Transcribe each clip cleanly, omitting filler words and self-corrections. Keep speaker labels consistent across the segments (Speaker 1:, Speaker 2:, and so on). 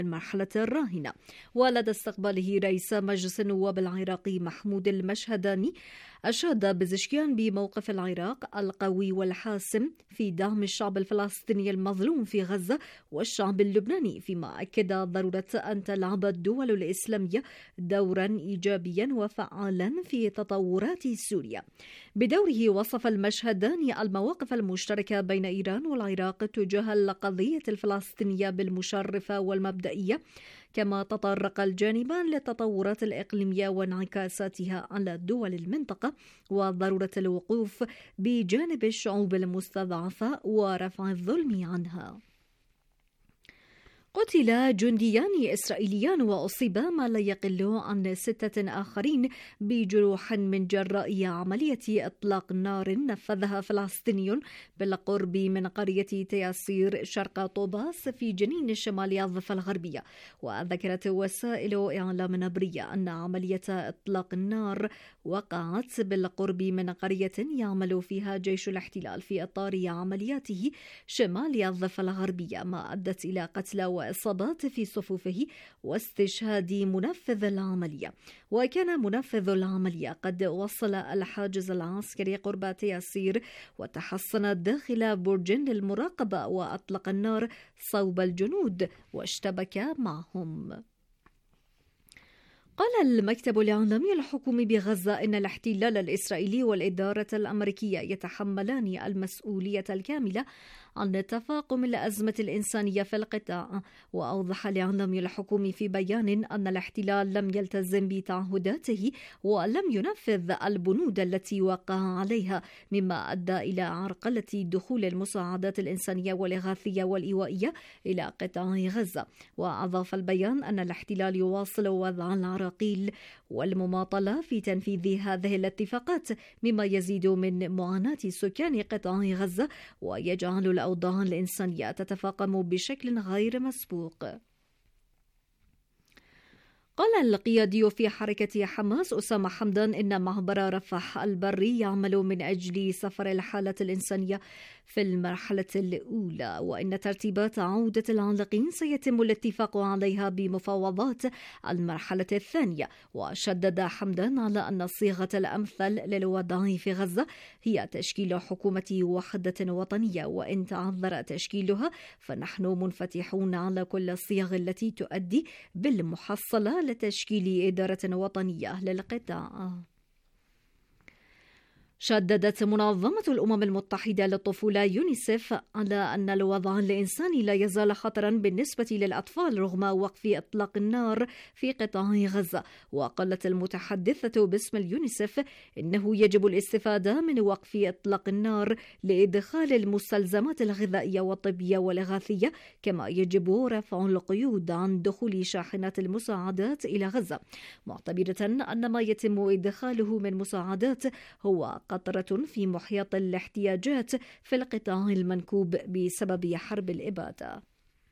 Speaker 1: المرحلة الراهنة. ولدى استقباله رئيس مجلس النواب العراقي محمود المشهداني، أشاد بزشكيان بموقف العراق القوي والحاسم في دعم الشعب الفلسطيني المظلوم في غزة والشعب اللبناني، فيما أكد ضرورة أن تلعب الدول الإسلامية دورا إيجابيا وفعالا في تطورات سوريا. بدوره وصف المشهداني المواقف المشتركة بين إيران والعراق تجاه القضية الفلسطينية بالمشرفة والمبدئية، كما تطرق الجانبان للتطورات الإقليمية وانعكاساتها على دول المنطقة وضرورة الوقوف بجانب الشعوب المستضعفة ورفع الظلم عنها. قتل جنديان إسرائيليان وأصيب ما لا يقل عن 6 آخرين بجروح من جراء عملية إطلاق نار نفذها فلسطيني بالقرب من قرية تياسير شرق طوباس في جنين الشمال الضفة الغربية. وذكرت وسائل إعلام نبرية أن عملية إطلاق النار وقعت بالقرب من قرية يعمل فيها جيش الاحتلال في إطار عملياته شمال الضفة الغربية، ما أدت إلى قتلى وإصابات في صفوفه واستشهاد منفذ العملية. وكان منفذ العملية قد وصل الحاجز العسكري قرب تياسير وتحصن داخل برج للمراقبة وأطلق النار صوب الجنود واشتبك معهم. قال المكتب الإعلامي الحكومي بغزة إن الاحتلال الإسرائيلي والإدارة الأمريكية يتحملان المسؤولية الكاملة عن تفاقم الأزمة الإنسانية في القطاع. وأوضح الإعلامي الحكومي في بيان أن الاحتلال لم يلتزم بتعهداته ولم ينفذ البنود التي وقع عليها، مما أدى إلى عرقلة دخول المساعدات الإنسانية والإغاثية والإيوائية إلى قطاع غزة. وأضاف البيان أن الاحتلال يواصل وضع العراقيل والمماطلة في تنفيذ هذه الاتفاقات، مما يزيد من معاناة سكان قطاع غزة ويجعل الأوضاع الإنسانية تتفاقم بشكل غير مسبوق. قال القيادي في حركة حماس أسامة حمدان إن معبر رفح البري يعمل من أجل سفر الحالة الإنسانية في المرحلة الأولى، وإن ترتيبات عودة العالقين سيتم الاتفاق عليها بمفاوضات المرحلة الثانية. وشدد حمدان على أن الصيغة الأمثل للوضع في غزة هي تشكيل حكومة وحدة وطنية، وإن تعذر تشكيلها فنحن منفتحون على كل الصيغ التي تؤدي بالمحصلة لتشكيل إدارة وطنية للقطاع. شددت منظمة الأمم المتحدة للطفولة يونيسيف على أن الوضع الإنساني لا يزال خطرا بالنسبة للأطفال رغم وقف إطلاق النار في قطاع غزة. وقالت المتحدثة باسم اليونيسيف إنه يجب الاستفادة من وقف إطلاق النار لإدخال المستلزمات الغذائية والطبية والإغاثية، كما يجب رفع القيود عن دخول شاحنات المساعدات إلى غزة، معتبرة أن ما يتم إدخاله من مساعدات هو قطرة في محيط الاحتياجات في القطاع المنكوب بسبب حرب الإبادة.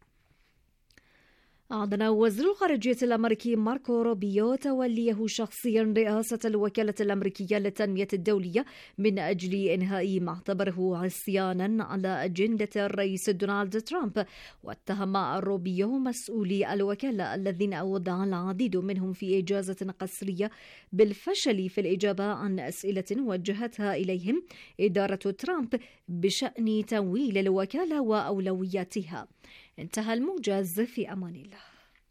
Speaker 1: أعلن وزير الخارجية الأمريكي ماركو روبيو توليه شخصيا رئاسة الوكالة الأمريكية للتنمية الدولية من أجل إنهاء ما اعتبره عصيانا على أجندة الرئيس دونالد ترامب. واتهم روبيو مسؤولي الوكالة الذين أودع العديد منهم في إجازة قسرية بالفشل في الإجابة عن أسئلة وجهتها إليهم إدارة ترامب بشأن تمويل الوكالة وأولوياتها. انتهى الموجز، في أمان الله.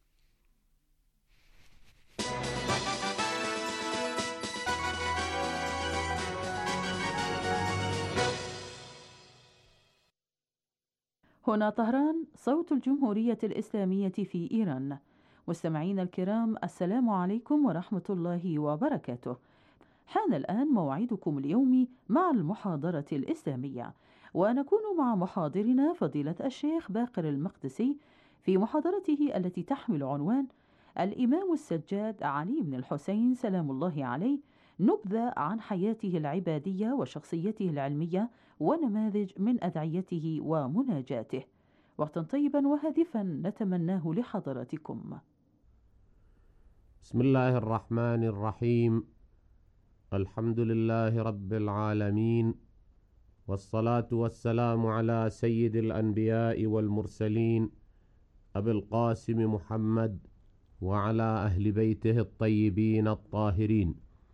Speaker 2: هنا طهران، صوت الجمهورية الإسلامية في إيران. مستمعين الكرام، السلام عليكم ورحمة الله وبركاته. حان الآن موعدكم اليومي مع المحاضرة الإسلامية، ونكون مع محاضرنا فضيلة الشيخ باقر المقدسي في محاضرته التي تحمل عنوان الإمام السجاد علي بن الحسين سلام الله عليه، نبذة عن حياته العبادية وشخصيته العلمية ونماذج من أدعيته ومناجاته. وقتا طيبا وهادفا نتمناه لحضراتكم.
Speaker 3: بسم الله الرحمن الرحيم. الحمد لله رب العالمين، والصلاة والسلام على سيد الأنبياء والمرسلين أبي القاسم محمد وعلى أهل بيته الطيبين الطاهرين.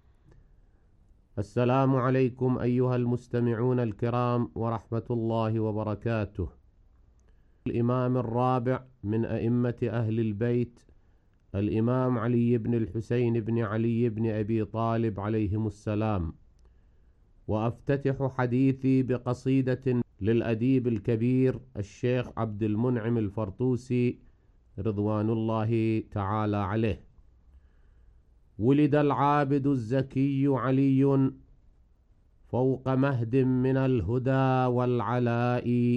Speaker 3: السلام عليكم أيها المستمعون الكرام ورحمة الله وبركاته. الإمام الرابع من أئمة أهل البيت الإمام علي بن الحسين بن علي بن أبي طالب عليهم السلام. وأفتتح حديثي بقصيدة للأديب الكبير الشيخ عبد المنعم الفرطوسي رضوان الله تعالى عليه. ولد العابد الزكي علي فوق مهد من الهدى والعلاء،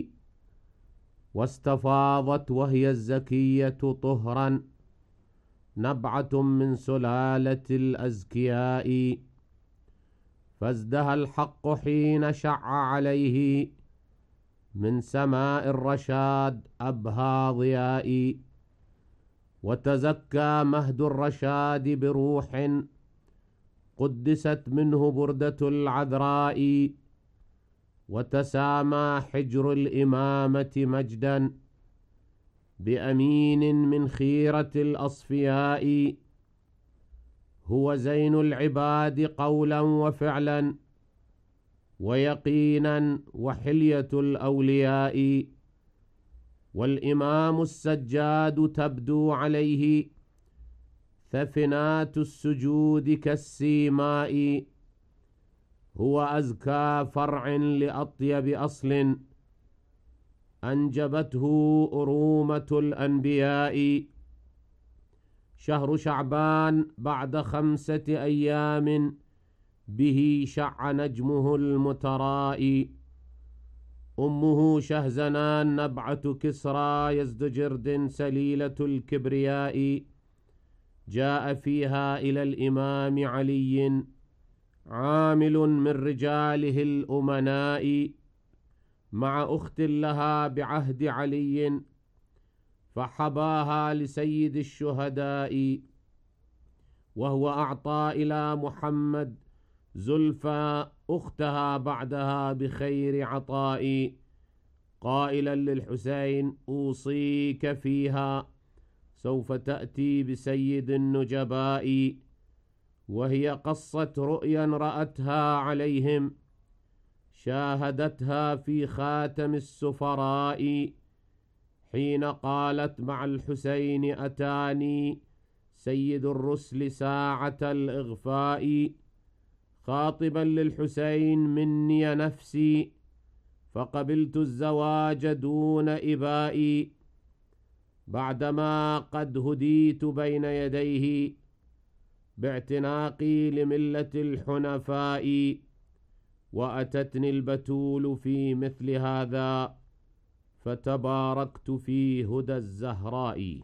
Speaker 3: واستفاضت وهي الزكية طهرا نبعة من سلالة الأزكياء، فازدهى الحق حين شع عليه من سماء الرشاد أبهى ضيائي، وتزكى مهد الرشاد بروح قدست منه بردة العذراء، وتسامى حجر الإمامة مجدا بأمين من خيرة الأصفياء، هو زين العباد قولا وفعلا ويقينا وحلية الأولياء، والإمام السجاد تبدو عليه ثفنات السجود كالسيماء، هو أزكى فرع لأطيب أصل أنجبته أرومة الأنبياء، شهر شعبان بعد 5 أيام به شع نجمه المتراء، أمه شهزنان نبعة كسرى يزدجرد سليلة الكبرياء، جاء فيها إلى الإمام علي عامل من رجاله الأمناء مع أخت لها بعهد علي، فحباها لسيد الشهداء، وهو أعطى إلى محمد زلفى أختها بعدها بخير عطاء، قائلا للحسين أوصيك فيها سوف تأتي بسيد النجباء، وهي قصة رؤيا رأتها عليهم شاهدتها في خاتم السفراء، حين قالت مع الحسين أتاني سيد الرسل ساعة الإغفاء، خاطبا للحسين مني نفسي فقبلت الزواج دون إبائي، بعدما قد هديت بين يديه باعتناقي لملة الحنفاء، وأتتني البتول في مثل هذا فتباركت في هدى الزهراء.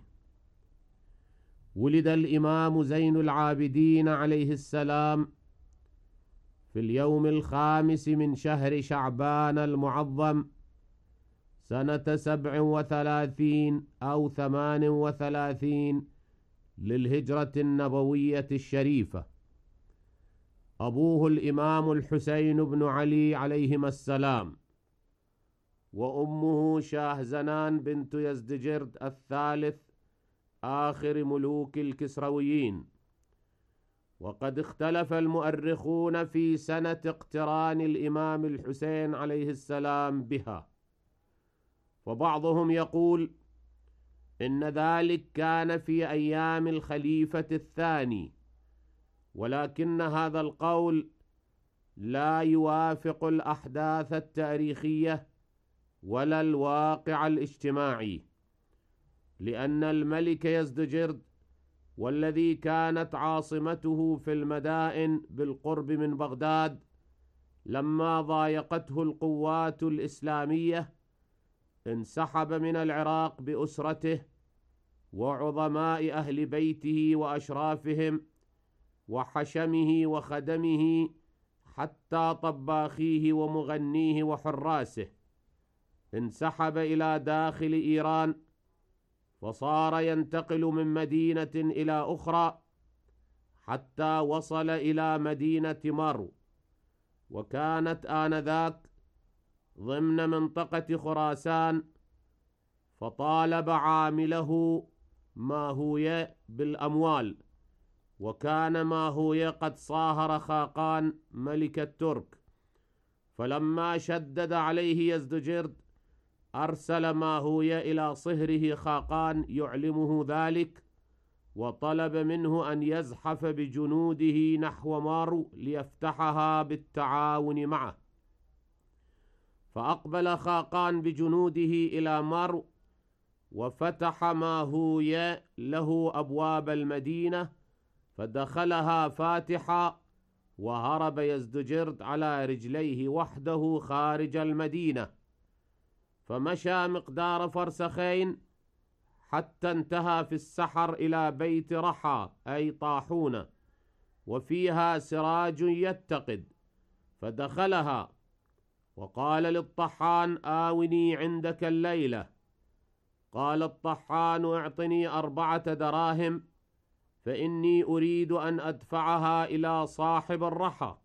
Speaker 3: ولد الإمام زين العابدين عليه السلام في اليوم 5 من شهر شعبان المعظم سنة 37 أو 38 للهجرة النبوية الشريفة. أبوه الإمام الحسين بن علي عليهما السلام، وأمه شاهزنان بنت يزدجرد الثالث آخر ملوك الكسرويين. وقد اختلف المؤرخون في سنة اقتران الإمام الحسين عليه السلام بها، فبعضهم يقول إن ذلك كان في أيام الخليفة الثاني، ولكن هذا القول لا يوافق الأحداث التاريخية ولا الواقع الاجتماعي، لأن الملك يزدجرد والذي كانت عاصمته في المدائن بالقرب من بغداد لما ضايقته القوات الإسلامية انسحب من العراق بأسرته وعظماء أهل بيته وأشرافهم وحشمه وخدمه حتى طباخيه ومغنيه وحراسه، انسحب إلى داخل إيران، فصار ينتقل من مدينة إلى أخرى حتى وصل إلى مدينة مرو، وكانت آنذاك ضمن منطقة خراسان، فطالب عامله ماهوية بالأموال، وكان ماهوية قد صاهر خاقان ملك الترك، فلما شدد عليه يزدجرد أرسل ماهوية إلى صهره خاقان يعلمه ذلك، وطلب منه أن يزحف بجنوده نحو مارو ليفتحها بالتعاون معه. فأقبل خاقان بجنوده إلى مارو، وفتح ماهوية له أبواب المدينة، فدخلها فاتحا، وهرب يزدجرد على رجليه وحده خارج المدينة، فمشى مقدار فرسخين حتى انتهى في السحر إلى بيت رحى أي طاحونة، وفيها سراج يتقد، فدخلها وقال للطحان: آوني عندك الليلة. قال الطحان: اعطني 4 دراهم، فإني أريد أن أدفعها إلى صاحب الرحى.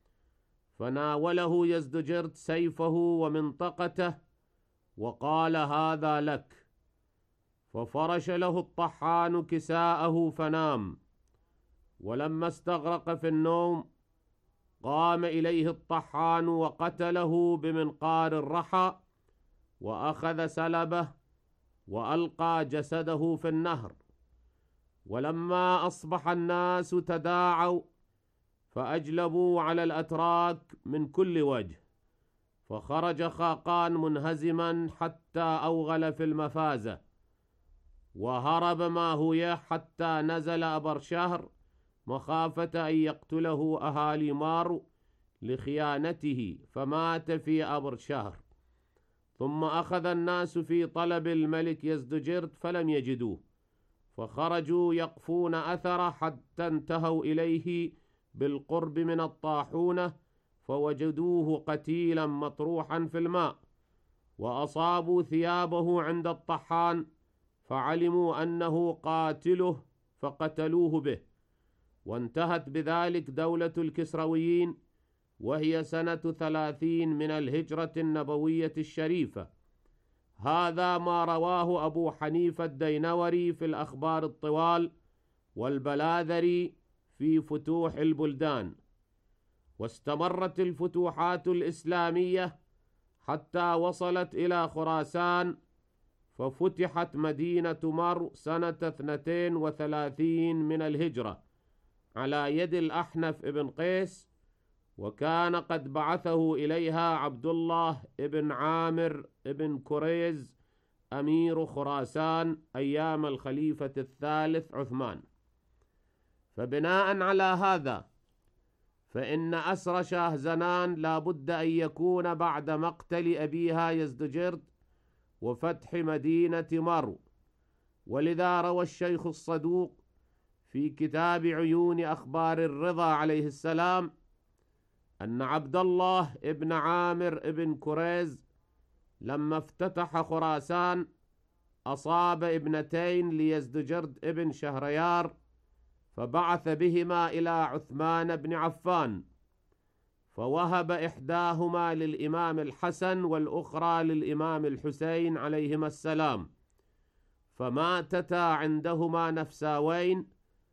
Speaker 3: فناوله يزدجرد سيفه ومنطقته وقال: هذا لك. ففرش له الطحان كساءه فنام، ولما استغرق في النوم قام إليه الطحان وقتله بمنقار الرحى، وأخذ سلبه وألقى جسده في النهر. ولما أصبح الناس تداعوا فأجلبوا على الأتراك من كل وجه، فخرج خاقان منهزما حتى أوغل في المفازة، وهرب ماهوية حتى نزل أبرشهر مخافة أن يقتله أهالي مارو لخيانته، فمات في أبرشهر. ثم أخذ الناس في طلب الملك يزدجرد فلم يجدوه، فخرجوا يقفون أثره حتى انتهوا إليه بالقرب من الطاحونة، فوجدوه قتيلا مطروحا في الماء، وأصابوا ثيابه عند الطحان، فعلموا أنه قاتله فقتلوه به. وانتهت بذلك دولة الكسرويين، وهي سنة 30 من الهجرة النبوية الشريفة. هذا ما رواه أبو حنيفة الدينوري في الأخبار الطوال، والبلاذري في فتوح البلدان. واستمرت الفتوحات الإسلامية حتى وصلت إلى خراسان، ففتحت مدينة مرو سنة 32 من الهجرة على يد الأحنف ابن قيس، وكان قد بعثه إليها عبد الله ابن عامر ابن كريز أمير خراسان أيام الخليفة الثالث عثمان. فبناء على هذا فإن أسر شاهزنان لا بد أن يكون بعد مقتل أبيها يزدجرد وفتح مدينة مرو. ولذا روى الشيخ الصدوق في كتاب عيون أخبار الرضا عليه السلام أن عبد الله ابن عامر ابن كريز لما افتتح خراسان أصاب ابنتين ليزدجرد ابن شهريار، فبعث بهما إلى عثمان بن عفان، فوهب إحداهما للإمام الحسن والأخرى للإمام الحسين عليهما السلام، فماتتا عندهما نفساوين.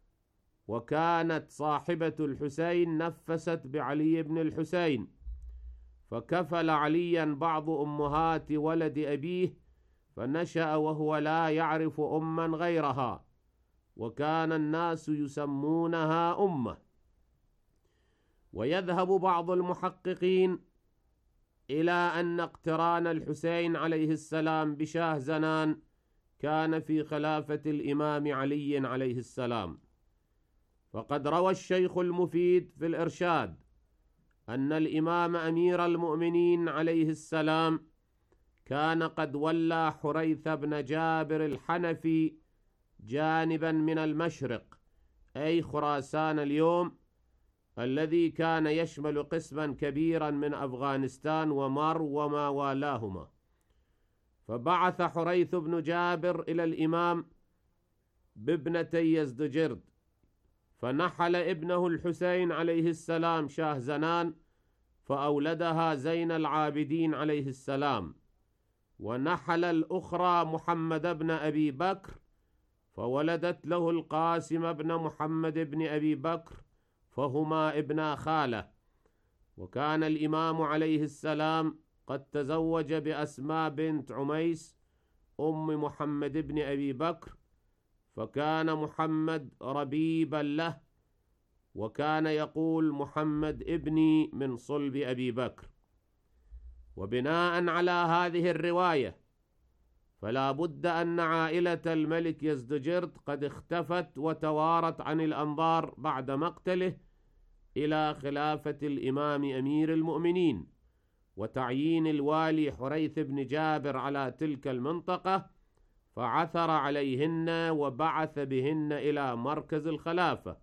Speaker 3: وكانت صاحبة الحسين نفست بعلي بن الحسين، فكفل عليا بعض أمهات ولد أبيه، فنشأ وهو لا يعرف أما غيرها، وكان الناس يسمونها أمه. ويذهب بعض المحققين إلى أن اقتران الحسين عليه السلام بشاهزنان كان في خلافة الإمام علي عليه السلام. فقد روى الشيخ المفيد في الإرشاد أن الإمام أمير المؤمنين عليه السلام كان قد ولى حريث بن جابر الحنفي جانبا من المشرق أي خراسان اليوم، الذي كان يشمل قسما كبيرا من أفغانستان ومرو وما والاهما. فبعث حريث بن جابر إلى الإمام بابنتي يزدجرد، فنحل ابنه الحسين عليه السلام شاهزنان، فأولدها زين العابدين عليه السلام. ونحل الأخرى محمد بن أبي بكر، فولدت له القاسم بن محمد بن أبي بكر، فهما ابنا خالة. وكان الإمام عليه السلام قد تزوج بأسماء بنت عميس أم محمد بن أبي بكر، فكان محمد ربيبا له، وكان يقول محمد ابني من صلب أبي بكر. وبناء على هذه الرواية فلا بد أن عائلة الملك يزدجرد قد اختفت وتوارت عن الأنظار بعد مقتله إلى خلافة الإمام أمير المؤمنين وتعيين الوالي حريث بن جابر على تلك المنطقة، فعثر عليهن وبعث بهن إلى مركز الخلافة.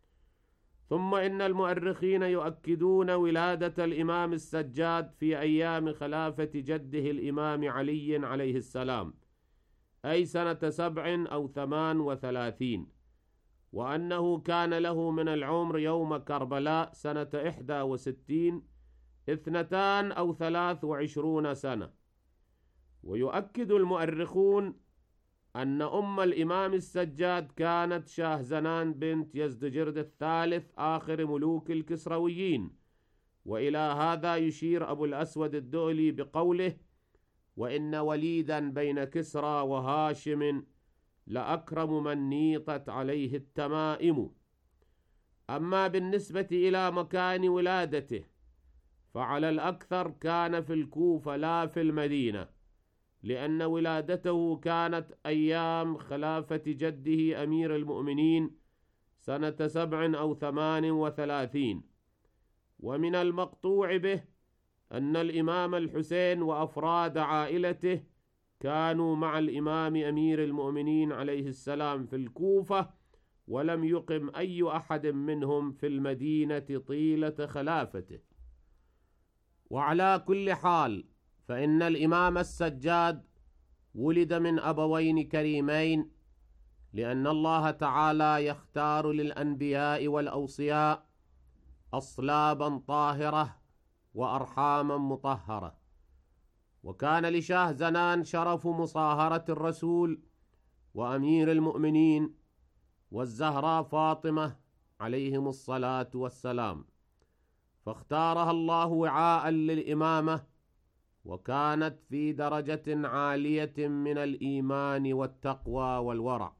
Speaker 3: ثم إن المؤرخين يؤكدون ولادة الإمام السجاد في أيام خلافة جده الإمام علي عليه السلام، أي سنة 7 أو 38، وأنه كان له من العمر يوم كربلاء سنة 61 2 أو 23 سنة. ويؤكد المؤرخون أن أم الإمام السجاد كانت شاهزنان بنت يزدجرد الثالث آخر ملوك الكسرويين. وإلى هذا يشير أبو الأسود الدؤلي بقوله: وإن وليدا بين كسرى وهاشم لأكرم من نيطت عليه التمائم. أما بالنسبة إلى مكان ولادته فعلى الأكثر كان في الكوفة لا في المدينة، لأن ولادته كانت أيام خلافة جده أمير المؤمنين سنة 7 أو 38. ومن المقطوع به أن الإمام الحسين وأفراد عائلته كانوا مع الإمام أمير المؤمنين عليه السلام في الكوفة، ولم يقم أي أحد منهم في المدينة طيلة خلافته. وعلى كل حال فإن الإمام السجاد ولد من أبوين كريمين، لأن الله تعالى يختار للأنبياء والأوصياء أصلابا طاهرة وأرحاما مطهرة. وكان لشاه زنان شرف مصاهرة الرسول وأمير المؤمنين والزهراء فاطمة عليهم الصلاة والسلام، فاختارها الله وعاء للإمامة، وكانت في درجة عالية من الإيمان والتقوى والورع.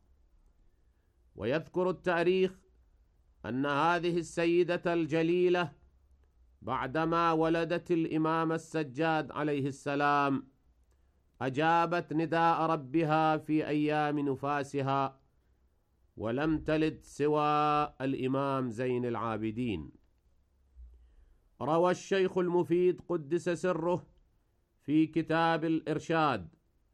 Speaker 3: ويذكر التاريخ أن هذه السيدة الجليلة بعدما ولدت الإمام السجاد عليه السلام أجابت نداء ربها في أيام نفاسها، ولم تلد سوى الإمام زين العابدين. روى الشيخ المفيد قدس سره في كتاب الإرشاد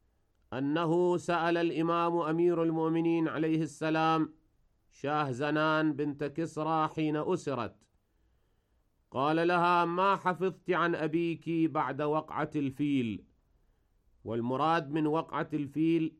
Speaker 3: أنه سأل الإمام أمير المؤمنين عليه السلام شاه زنان بنت كسرى حين أسرت، قال لها: ما حفظت عن أبيك بعد وقعة الفيل؟ والمراد من وقعة الفيل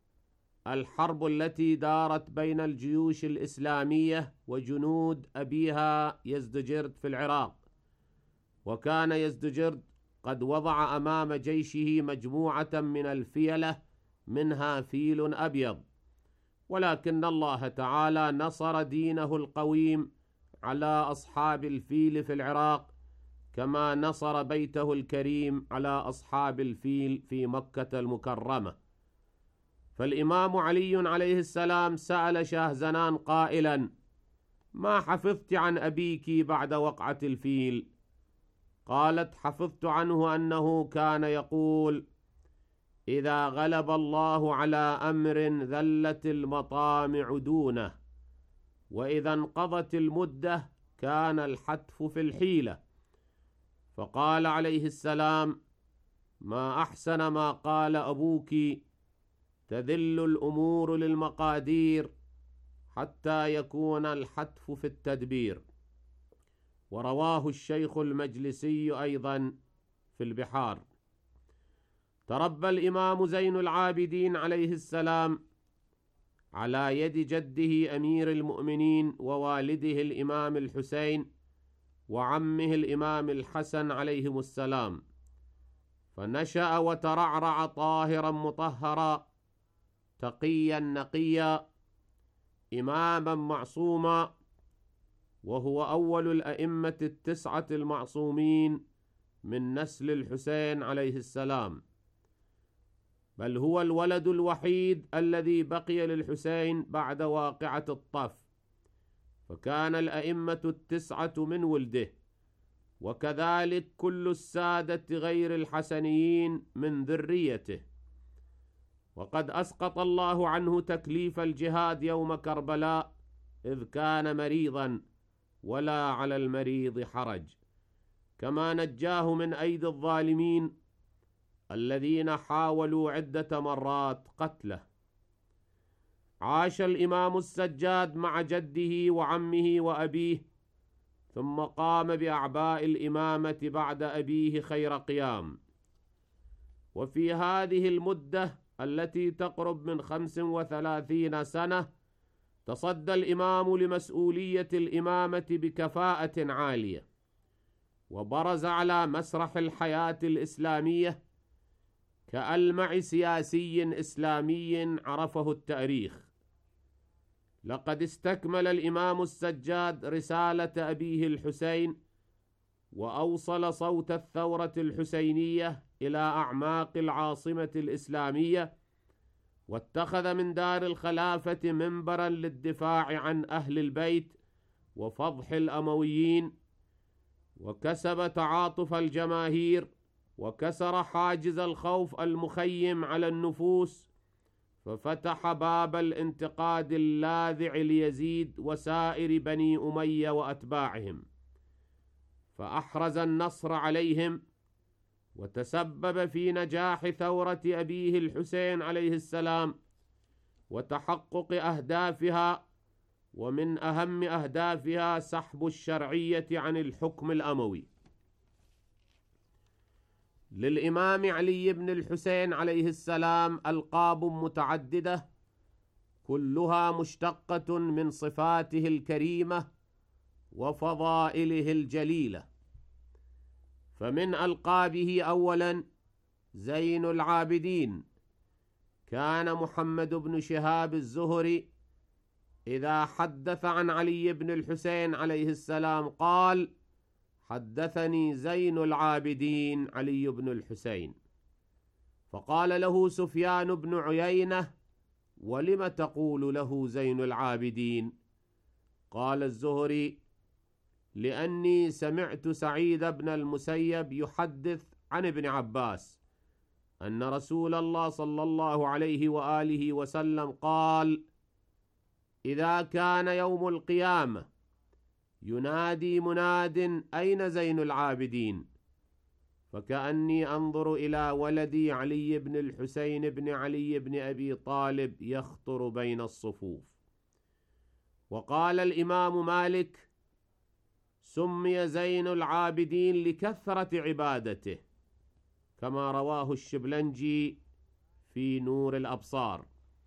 Speaker 3: الحرب التي دارت بين الجيوش الإسلامية وجنود أبيها يزدجرد في العراق. وكان يزدجرد قد وضع أمام جيشه مجموعة من الفيلة منها فيل أبيض، ولكن الله تعالى نصر دينه القويم على أصحاب الفيل في العراق، كما نصر بيته الكريم على أصحاب الفيل في مكة المكرمة. فالإمام علي عليه السلام سأل شاه زنان قائلا: ما حفظت عن أبيك بعد وقعة الفيل؟ قالت: حفظت عنه أنه كان يقول: إذا غلب الله على أمر ذلت المطامع دونه، وإذا انقضت المدة كان الحتف في الحيلة. فقال عليه السلام: ما أحسن ما قال أبوك، تذل الأمور للمقادير حتى يكون الحتف في التدبير. ورواه الشيخ المجلسي أيضا في البحار. تربى الإمام زين العابدين عليه السلام على يد جده أمير المؤمنين ووالده الإمام الحسين وعمه الإمام الحسن عليهم السلام، فنشأ وترعرع طاهرا مطهرا تقيا نقيا إماما معصوما، وهو أول الأئمة التسعة المعصومين من نسل الحسين عليه السلام، بل هو الولد الوحيد الذي بقي للحسين بعد واقعة الطف، فكان الأئمة التسعة من ولده، وكذلك كل السادة غير الحسنيين من ذريته. وقد أسقط الله عنه تكليف الجهاد يوم كربلاء إذ كان مريضا، ولا على المريض حرج، كما نجاه من أيدي الظالمين الذين حاولوا عدة مرات قتله. عاش الإمام السجاد مع جده وعمه وأبيه، ثم قام بأعباء الإمامة بعد أبيه خير قيام. وفي هذه المدة التي تقرب من 35 سنة تصدى الإمام لمسؤولية الإمامة بكفاءة عالية، وبرز على مسرح الحياة الإسلامية كألمع سياسي إسلامي عرفه التاريخ. لقد استكمل الإمام السجاد رسالة أبيه الحسين، وأوصل صوت الثورة الحسينية إلى أعماق العاصمة الإسلامية، واتخذ من دار الخلافة منبرا للدفاع عن أهل البيت وفضح الأمويين، وكسب تعاطف الجماهير، وكسر حاجز الخوف المخيم على النفوس، ففتح باب الانتقاد اللاذع ليزيد وسائر بني أمية وأتباعهم، فأحرز النصر عليهم، وتسبب في نجاح ثورة أبيه الحسين عليه السلام وتحقق أهدافها، ومن أهم أهدافها سحب الشرعية عن الحكم الأموي. للإمام علي بن الحسين عليه السلام ألقاب متعددة كلها مشتقة من صفاته الكريمة وفضائله الجليلة. فمن ألقابه أولا زين العابدين. كان محمد بن شهاب الزهري إذا حدث عن علي بن الحسين عليه السلام قال: حدثني زين العابدين علي بن الحسين. فقال له سفيان بن عيينة: ولم تقول له زين العابدين؟ قال الزهري: لأني سمعت سعيد بن المسيب يحدث عن ابن عباس أن رسول الله صلى الله عليه وآله وسلم قال: إذا كان يوم القيامة ينادي مناد أين زين العابدين؟ فكأني أنظر إلى ولدي علي بن الحسين بن علي بن أبي طالب يخطر بين الصفوف. وقال الإمام مالك: سمي زين العابدين لكثرة عبادته، كما رواه الشبلنجي في نور الأبصار.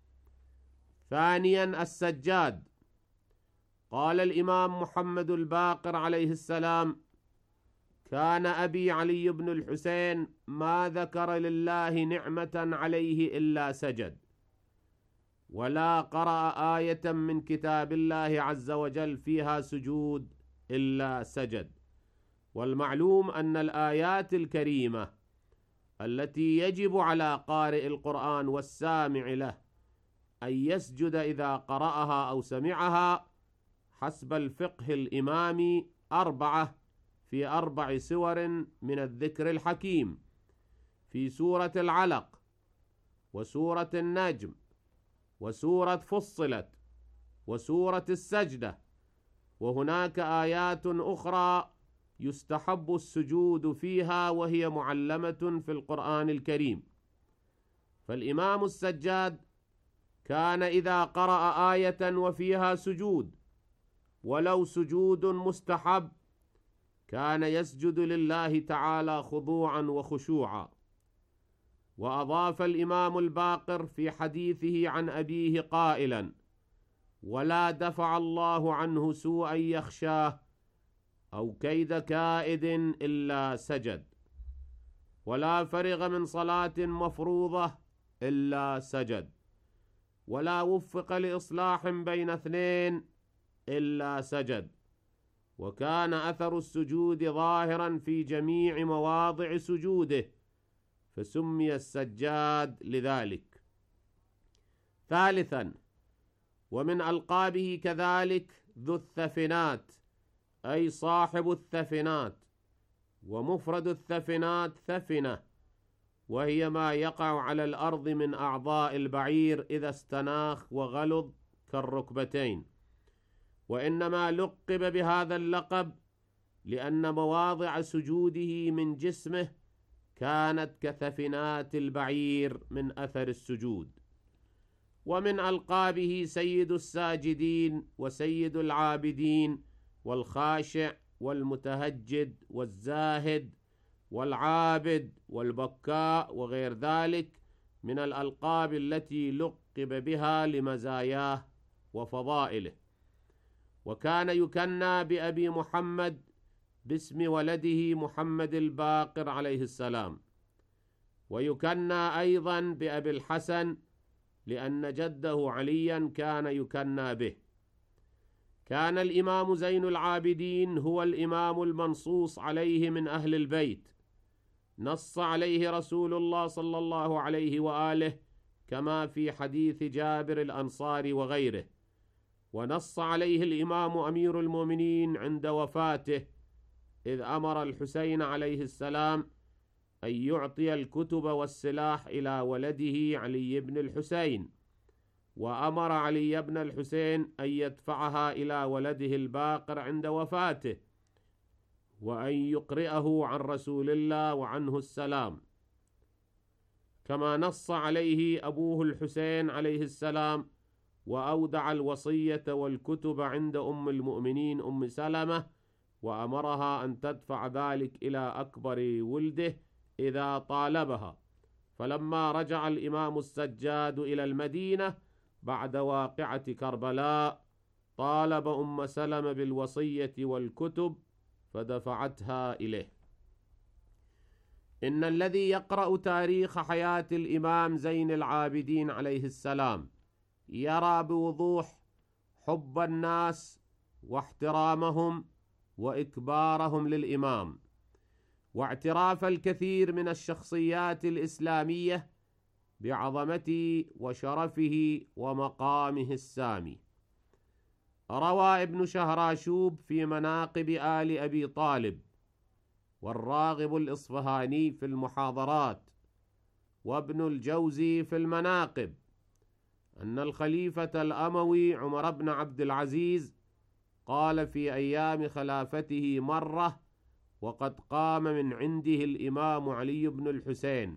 Speaker 3: ثانيا السجاد. قال الإمام محمد الباقر عليه السلام: كان أبي علي بن الحسين ما ذكر لله نعمة عليه إلا سجد، ولا قرأ آية من كتاب الله عز وجل فيها سجود إلا سجد. والمعلوم أن الآيات الكريمة التي يجب على قارئ القرآن والسامع له أن يسجد إذا قرأها أو سمعها حسب الفقه الإمامي 4 في 4 سور من الذكر الحكيم، في سورة العلق، وسورة النجم، وسورة فصلت، وسورة السجدة. وهناك آيات أخرى يستحب السجود فيها وهي معلمة في القرآن الكريم. فالإمام السجاد كان إذا قرأ آية وفيها سجود ولو سجود مستحب كان يسجد لله تعالى خضوعا وخشوعا. وأضاف الإمام الباقر في حديثه عن أبيه قائلا: ولا دفع الله عنه سوءا يخشاه أو كيد كائد إلا سجد. ولا فرغ من صلاة مفروضة إلا سجد، ولا وفق لإصلاح بين اثنين إلا سجد، وكان أثر السجود ظاهرا في جميع مواضع سجوده، فسمي السجاد لذلك. ثالثا، ومن ألقابه كذلك ذو الثفنات، أي صاحب الثفنات، ومفرد الثفنات ثفنة، وهي ما يقع على الأرض من أعضاء البعير إذا استناخ وغلظ كالركبتين، وإنما لقب بهذا اللقب لأن مواضع سجوده من جسمه كانت كثفنات البعير من أثر السجود. ومن ألقابه سيد الساجدين وسيد العابدين والخاشع والمتهجد والزاهد والعابد والبكاء وغير ذلك من الألقاب التي لقب بها لمزاياه وفضائله. وكان يكنى بأبي محمد باسم ولده محمد الباقر عليه السلام، ويكنى أيضا بأبي الحسن لأن جده عليا كان يكنى به. كان الإمام زين العابدين هو الإمام المنصوص عليه من أهل البيت، نص عليه رسول الله صلى الله عليه وآله كما في حديث جابر الأنصاري وغيره، ونص عليه الإمام أمير المؤمنين عند وفاته إذ أمر الحسين عليه السلام أن يعطي الكتب والسلاح إلى ولده علي بن الحسين، وأمر علي بن الحسين أن يدفعها إلى ولده الباقر عند وفاته، وأن يقرئه عن رسول الله وعنه السلام، كما نص عليه أبوه الحسين عليه السلام، وأودع الوصية والكتب عند أم المؤمنين أم سلمة، وأمرها أن تدفع ذلك إلى أكبر ولده إذا طالبها. فلما رجع الإمام السجاد إلى المدينة بعد واقعة كربلاء طالب أم سلمة بالوصية والكتب فدفعتها إليه. إن الذي يقرأ تاريخ حياة الإمام زين العابدين عليه السلام يرى بوضوح حب الناس واحترامهم وإكبارهم للإمام، واعتراف الكثير من الشخصيات الإسلامية بعظمته وشرفه ومقامه السامي. روى ابن شهراشوب في مناقب آل أبي طالب، والراغب الإصفهاني في المحاضرات، وابن الجوزي في المناقب، أن الخليفة الأموي عمر بن عبد العزيز قال في أيام خلافته مرة وقد قام من عنده الإمام علي بن الحسين،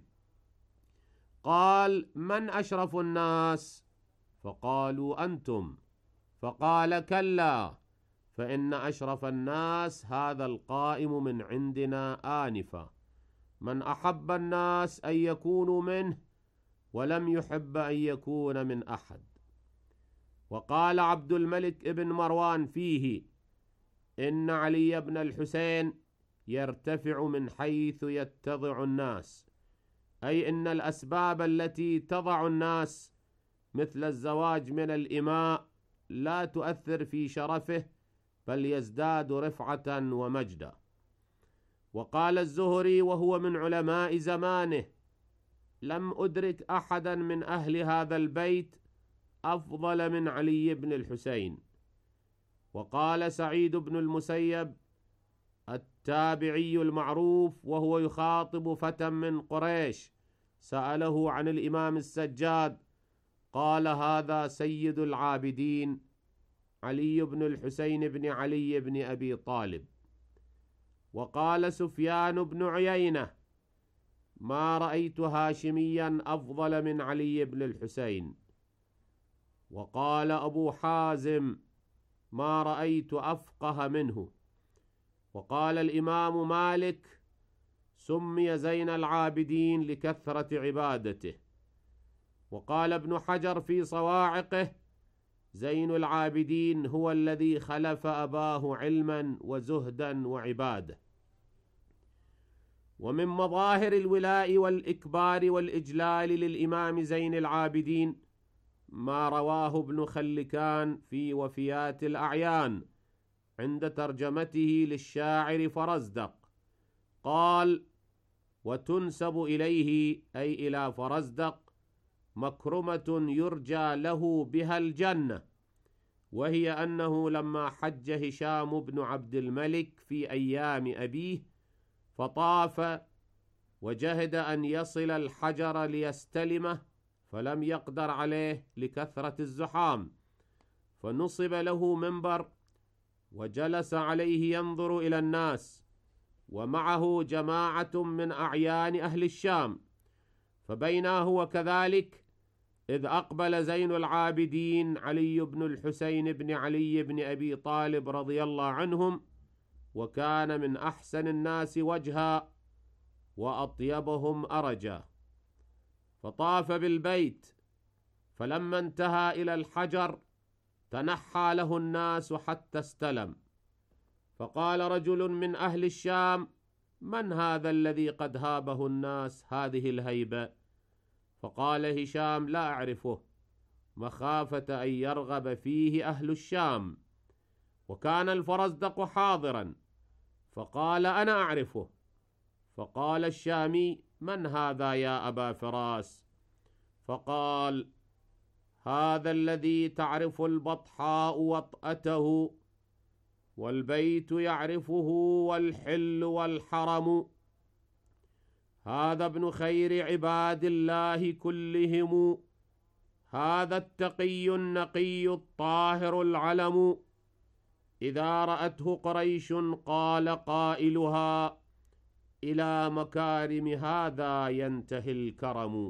Speaker 3: قال: من أشرف الناس؟ فقالوا: أنتم. فقال: كلا، فإن أشرف الناس هذا القائم من عندنا آنفا، من أحب الناس أن يكونوا منه ولم يحب أن يكون من أحد. وقال عبد الملك ابن مروان فيه: إن علي بن الحسين يرتفع من حيث يتضع الناس، أي إن الأسباب التي تضع الناس مثل الزواج من الإماء لا تؤثر في شرفه، بل يزداد رفعة ومجدا. وقال الزهري وهو من علماء زمانه: لم أدرك أحدا من أهل هذا البيت أفضل من علي بن الحسين. وقال سعيد بن المسيب التابعي المعروف وهو يخاطب فتى من قريش سأله عن الإمام السجاد، قال: هذا سيد العابدين علي بن الحسين بن علي بن أبي طالب. وقال سفيان بن عيينة: ما رأيت هاشميا أفضل من علي بن الحسين. وقال أبو حازم: ما رأيت أفقه منه. وقال الإمام مالك: سمي زين العابدين لكثرة عبادته. وقال ابن حجر في صواعقه: زين العابدين هو الذي خلف أباه علما وزهدا وعباده. ومن مظاهر الولاء والإكبار والإجلال للإمام زين العابدين ما رواه ابن خلكان في وفيات الأعيان عند ترجمته للشاعر فرزدق، قال: وتنسب إليه أي إلى فرزدق مكرمة يرجى له بها الجنة، وهي أنه لما حج هشام بن عبد الملك في أيام أبيه فطاف وجهد أن يصل الحجر ليستلمه فلم يقدر عليه لكثرة الزحام، فنصب له منبر وجلس عليه ينظر إلى الناس، ومعه جماعة من أعيان أهل الشام، فبينا هو كذلك إذ أقبل زين العابدين علي بن الحسين بن علي بن أبي طالب رضي الله عنهم، وكان من أحسن الناس وجها وأطيبهم أرجا، فطاف بالبيت، فلما انتهى إلى الحجر تنحى له الناس حتى استلم، فقال رجل من أهل الشام: من هذا الذي قد هابه الناس هذه الهيبة؟ فقال هشام: لا أعرفه، مخافة أن يرغب فيه أهل الشام. وكان الفرزدق حاضرا، فقال: أنا أعرفه. فقال الشامي: من هذا يا أبا فراس؟ فقال: هذا الذي تعرف البطحاء وطأته، والبيت يعرفه والحل والحرم، هذا ابن خير عباد الله كلهم، هذا التقي النقي الطاهر العلم، إذا رأته قريش قال قائلها: إلى مكارم هذا ينتهي الكرم،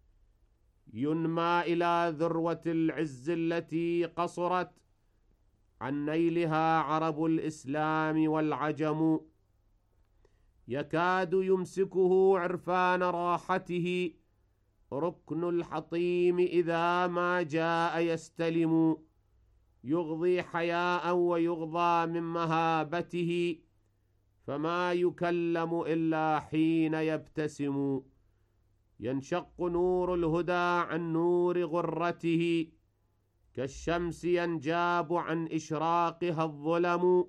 Speaker 3: ينمى إلى ذروة العز التي قصرت عن نيلها عرب الإسلام والعجم، يكاد يمسكه عرفان راحته ركن الحطيم إذا ما جاء يستلم، يغضي حياء ويغضى من مهابته، فما يكلم إلا حين يبتسم، ينشق نور الهدى عن نور غرته، كالشمس ينجاب عن إشراقها الظلم،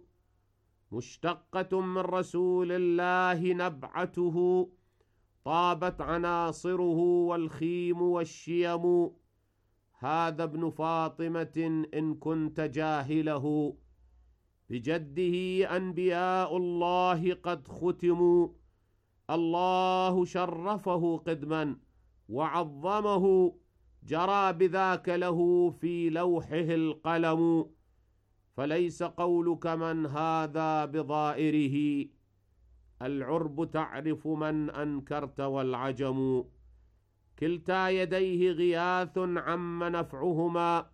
Speaker 3: مشتقة من رسول الله نبعته، طابت عناصره والخيم والشيم، هذا ابن فاطمة إن كنت جاهله، بجده أنبياء الله قد ختموا، الله شرفه قدما وعظمه، جرى بذاك له في لوحه القلم، فليس قولك من هذا بضائره، العرب تعرف من أنكرت والعجم، كلتا يديه غياث عم نفعهما،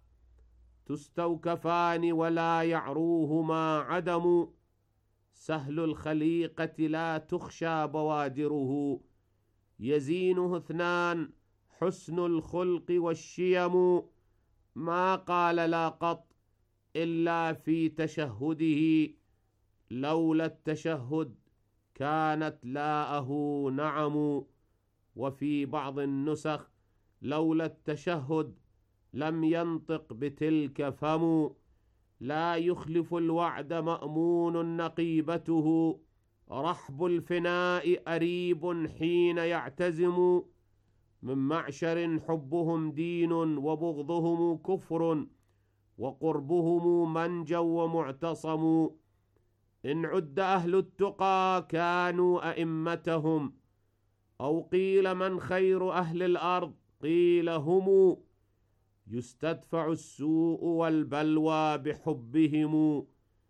Speaker 3: تستوكفان ولا يعروهما عدم، سهل الخليقة لا تخشى بوادره، يزينه اثنان حسن الخلق والشيم، ما قال لا قط إلا في تشهده، لولا التشهد كانت لاءه نعم، وفي بعض النسخ لولا التشهد لم ينطق بتلك فم، لا يخلف الوعد مأمون نقيبته، رحب الفناء أريب حين يعتزم، من معشر حبهم دين وبغضهم كفر، وقربهم منجى ومعتصم، إن عد أهل التقى كانوا أئمتهم، أو قيل من خير أهل الأرض قيل هم، يستدفع السوء والبلوى بحبهم،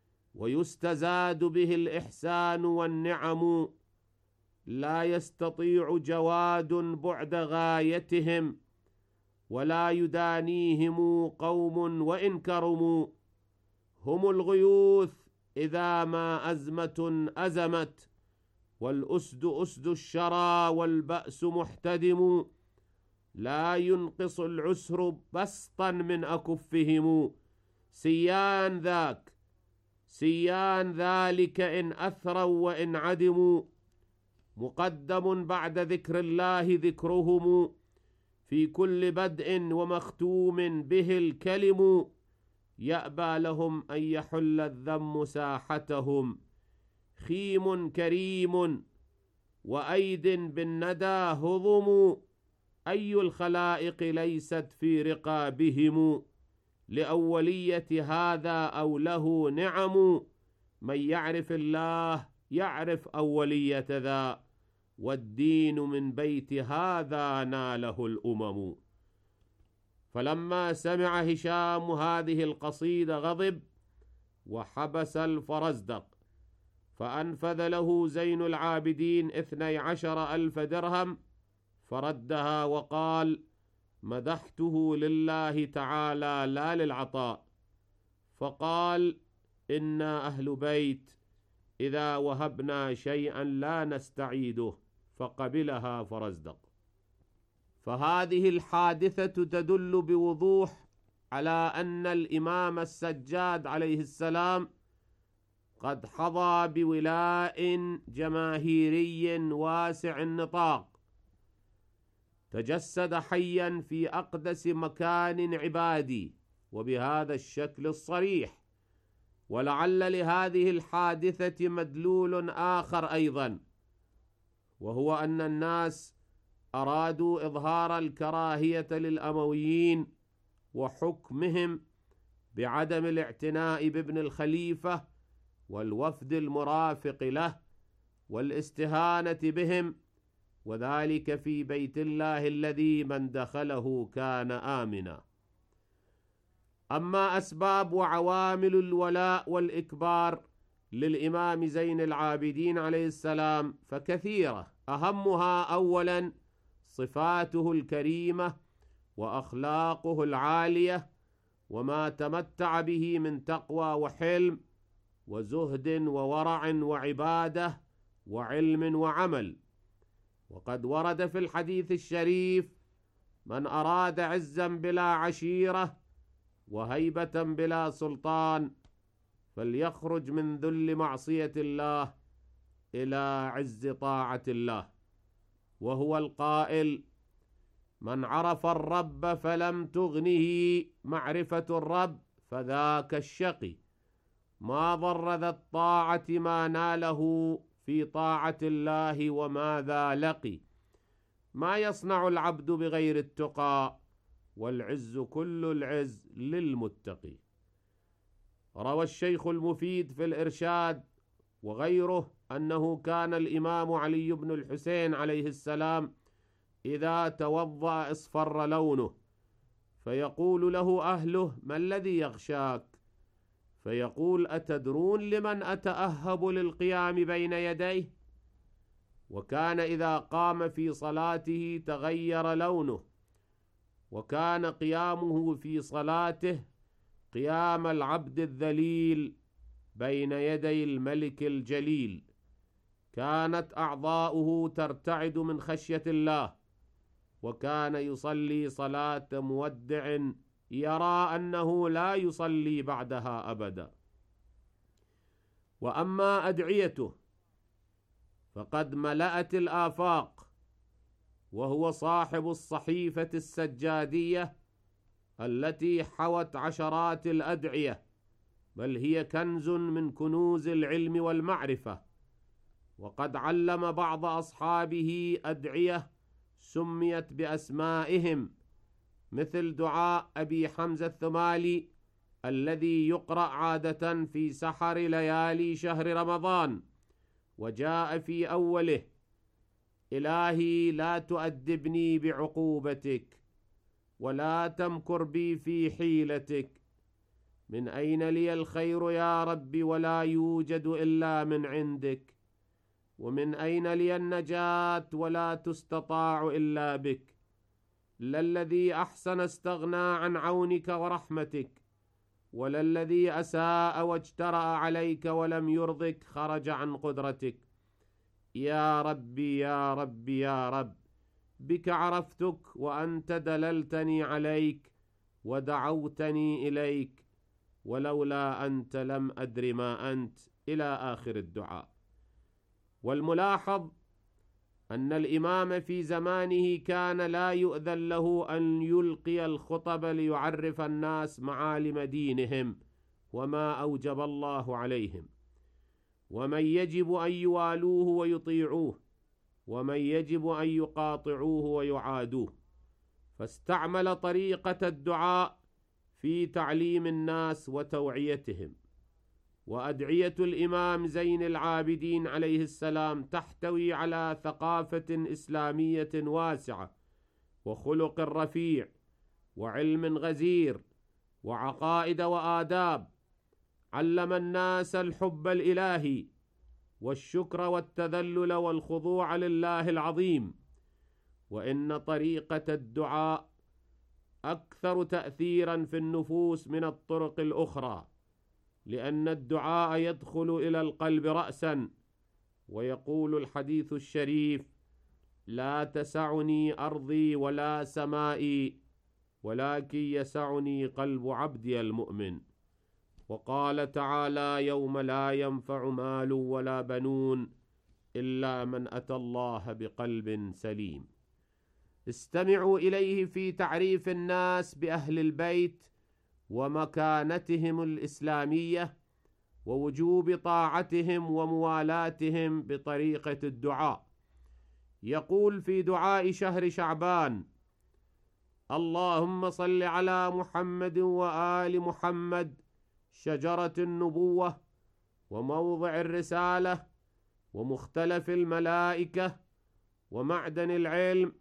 Speaker 3: ويستزاد به الإحسان والنعم، لا يستطيع جواد بعد غايتهم، ولا يدانيهم قوم وإن كرموا، هم الغيوث إذا ما أزمة أزمت، والأسد أسد الشرى والبأس محتدم، لا ينقص العسر بسطا من أكفهم، سيان ذاك سيان ذلك إن أثروا وإن عدموا، مقدم بعد ذكر الله ذكرهم، في كل بدء ومختوم به الكلم، يأبى لهم أن يحل الذم ساحتهم، خيم كريم وأيد بالندى هضم، أي الخلائق ليست في رقابهم، لأولية هذا أو له نعم، من يعرف الله يعرف أولية ذا، والدين من بيت هذا ناله الأمم. فلما سمع هشام هذه القصيدة غضب وحبس الفرزدق، فأنفذ له زين العابدين 12,000 درهم، فردها وقال: مدحته لله تعالى لا للعطاء. فقال: إنا أهل بيت، إذا وهبنا شيئا لا نستعيده، فقبلها فرزدق. فهذه الحادثة تدل بوضوح على أن الإمام السجاد عليه السلام قد حظى بولاء جماهيري واسع النطاق، تجسد حيا في أقدس مكان عبادي وبهذا الشكل الصريح. ولعل لهذه الحادثة مدلول آخر أيضا، وهو أن الناس أرادوا إظهار الكراهية للأمويين وحكمهم بعدم الاعتناء بابن الخليفة والوفد المرافق له والاستهانة بهم، وذلك في بيت الله الذي من دخله كان آمنا. أما أسباب وعوامل الولاء والإكبار للإمام زين العابدين عليه السلام فكثيرة، أهمها أولا صفاته الكريمة وأخلاقه العالية، وما تمتع به من تقوى وحلم وزهد وورع وعبادة وعلم وعمل. وقد ورد في الحديث الشريف: من أراد عزا بلا عشيرة وهيبة بلا سلطان فليخرج من ذل معصية الله إلى عز طاعة الله. وهو القائل: من عرف الرب فلم تغنه معرفة الرب فذاك الشقي، ما ضر ذا الطاعة ما ناله في طاعة الله وماذا لقي، ما يصنع العبد بغير التقى، والعز كل العز للمتقي. روى الشيخ المفيد في الإرشاد وغيره أنه كان الإمام علي بن الحسين عليه السلام إذا توضأ اصفر لونه، فيقول له أهله: ما الذي يغشاك؟ فيقول: أتدرون لمن أتأهب للقيام بين يديه؟ وكان إذا قام في صلاته تغير لونه، وكان قيامه في صلاته قيام العبد الذليل بين يدي الملك الجليل، كانت أعضاؤه ترتعد من خشية الله، وكان يصلي صلاة مودع يرى أنه لا يصلي بعدها أبدا. وأما أدعيته فقد ملأت الآفاق، وهو صاحب الصحيفة السجادية التي حوت عشرات الأدعية، بل هي كنز من كنوز العلم والمعرفة. وقد علم بعض أصحابه أدعية سميت بأسمائهم، مثل دعاء أبي حمزة الثمالي الذي يقرأ عادة في سحر ليالي شهر رمضان، وجاء في أوله: إلهي لا تؤدبني بعقوبتك ولا تمكر بي في حيلتك، من أين لي الخير يا رب ولا يوجد إلا من عندك، ومن أين لي النجاة ولا تستطاع إلا بك، للذي أحسن استغنى عن عونك ورحمتك، وللذي أساء واجترأ عليك ولم يرضك خرج عن قدرتك. يا ربي يا ربي يا رب، بك عرفتك وأنت دللتني عليك ودعوتني إليك، ولولا أنت لم أدر ما أنت، إلى آخر الدعاء. والملاحظ أن الإمام في زمانه كان لا يؤذن له أن يلقي الخطب ليعرف الناس معالم دينهم وما أوجب الله عليهم، ومن يجب أن يوالوه ويطيعوه، ومن يجب أن يقاطعوه ويعادوه، فاستعمل طريقة الدعاء في تعليم الناس وتوعيتهم. وأدعية الإمام زين العابدين عليه السلام تحتوي على ثقافة إسلامية واسعة، وخلق رفيع، وعلم غزير، وعقائد وآداب. علم الناس الحب الإلهي والشكر والتذلل والخضوع لله العظيم. وإن طريقة الدعاء أكثر تأثيرا في النفوس من الطرق الأخرى، لأن الدعاء يدخل إلى القلب رأسا. ويقول الحديث الشريف: لا تسعني أرضي ولا سمائي، ولكن يسعني قلب عبدي المؤمن. وقال تعالى: يوم لا ينفع مال ولا بنون إلا من أتى الله بقلب سليم. استمعوا إليه في تعريف الناس بأهل البيت ومكانتهم الإسلامية، ووجوب طاعتهم وموالاتهم بطريقة الدعاء. يقول في دعاء شهر شعبان: اللهم صل على محمد وآل محمد، شجرة النبوة وموضع الرسالة ومختلف الملائكة ومعدن العلم